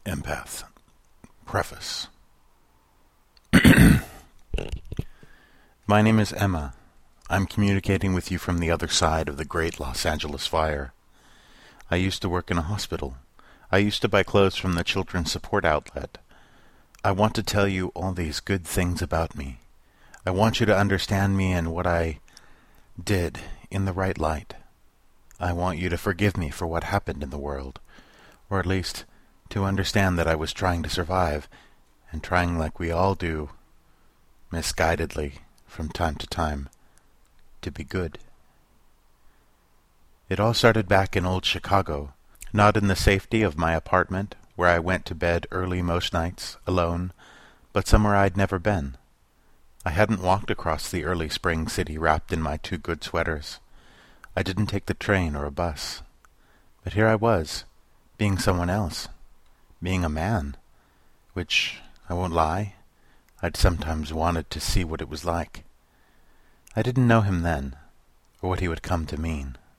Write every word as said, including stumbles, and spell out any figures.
Empath. Preface. My name is Emma. I'm communicating with you from the other side of the great Los Angeles fire. I used to work in a hospital. I used to buy clothes from the children's support outlet. I want to tell you all these good things about me. I want you to understand me and what I did in the right light. I want you to forgive me for what happened in the world, or at least to understand that I was trying to survive, and trying like we all do, misguidedly, from time to time, to be good. It all started back in old Chicago, not in the safety of my apartment, where I went to bed early most nights, alone, but somewhere I'd never been. I hadn't walked across the early spring city wrapped in my two good sweaters. I didn't take the train or a bus. But here I was, being someone else, being a man, which, I won't lie, I'd sometimes wanted to see what it was like. I didn't know him then, or what he would come to mean.